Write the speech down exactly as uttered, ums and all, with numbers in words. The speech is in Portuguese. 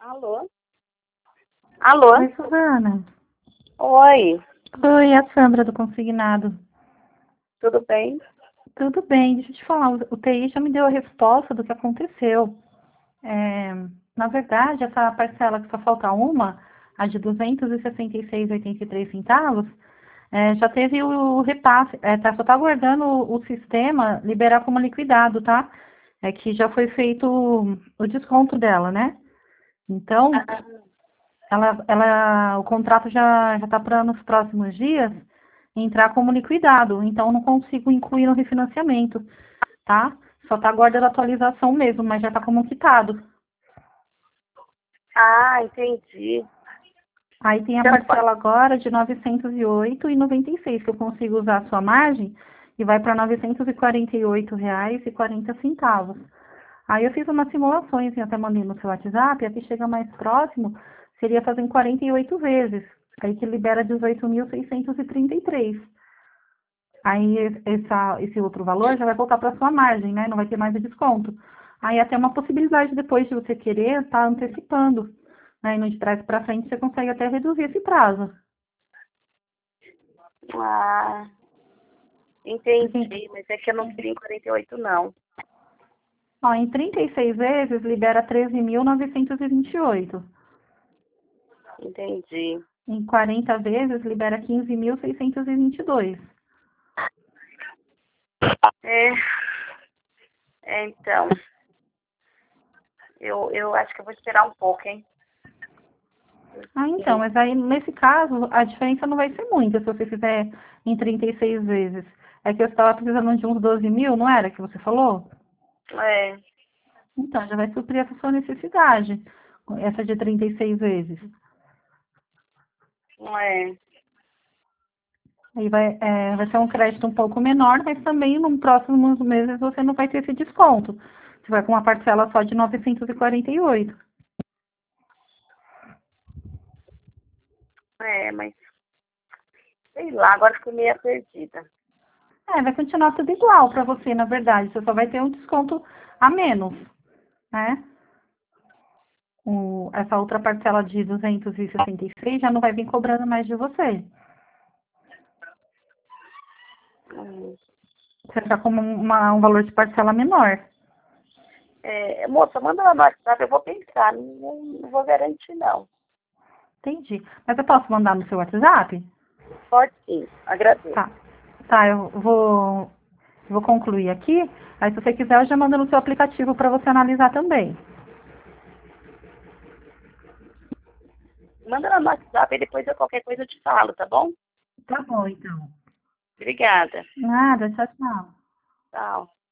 Alô? Alô? Oi, Suzana. Oi, Oi, é a Sandra do Consignado. tudo bem? Tudo bem, deixa eu te falar, o T I já me deu a resposta do que aconteceu. É, na verdade, essa parcela que só falta uma, a de duzentos e sessenta e seis vírgula oitenta e três centavos, é, já teve o repasse, é, tá, só está aguardando o, o sistema liberar como liquidado, tá? É que já foi feito o, o desconto dela, né? Então, Ah, ela, ela, o contrato já já está para nos próximos dias entrar como liquidado, então não consigo incluir no refinanciamento, tá? Só está aguardando a atualização mesmo, mas já está como quitado. ah, entendi. Aí tem a Você não pode... parcela agora de novecentos e oito reais e noventa e seis, que eu consigo usar a sua margem e vai para novecentos e quarenta e oito reais e quarenta centavos. Aí eu fiz umas simulações e até mandei no seu WhatsApp, e aqui chega mais próximo, seria fazer em quarenta e oito vezes, aí que libera dezoito mil seiscentos e trinta e três. Aí essa, esse outro valor já vai voltar para sua margem, né? Não vai ter mais o desconto. Aí até uma possibilidade depois de você querer estar tá antecipando. Né? Indo de trás para frente, você consegue até reduzir esse prazo. Ah, Porque, entendi, mas é que eu não queria em quarenta e oito, não. ó, em trinta e seis vezes, libera treze mil novecentos e vinte e oito. Entendi. Em quarenta vezes, libera quinze mil seiscentos e vinte e dois. É, é, então, eu, eu acho que eu vou esperar um pouco, hein? Ah, então, Porque, mas aí nesse caso, a diferença não vai ser muita se você fizer em trinta e seis vezes. É que eu estava precisando de uns doze mil, não era que você falou? é, Então, já vai suprir essa sua necessidade, essa de trinta e seis vezes. não é. Aí vai, é, vai ser um crédito um pouco menor, mas também nos próximos meses você não vai ter esse desconto. Você vai com uma parcela só de novecentos e quarenta e oito. É, mas sei lá, agora fiquei meio perdida. É, vai continuar tudo igual para você, na verdade. Você só vai ter um desconto a menos, né? O, essa outra parcela de duzentos e sessenta e seis já não vai vir cobrando mais de você. Hum. Você vai ficar com uma, um valor de parcela menor. É, moça, manda lá no WhatsApp, eu vou pensar, não, não vou garantir, não. Entendi. Mas eu posso mandar no seu WhatsApp? Pode sim, agradeço. Tá. Tá, eu vou, vou concluir aqui. Aí, se você quiser, eu já mando no seu aplicativo para você analisar também. Manda lá no WhatsApp e depois eu qualquer coisa eu te falo, tá bom? Tá bom, então. Obrigada. Nada, tchau, tchau. Tchau.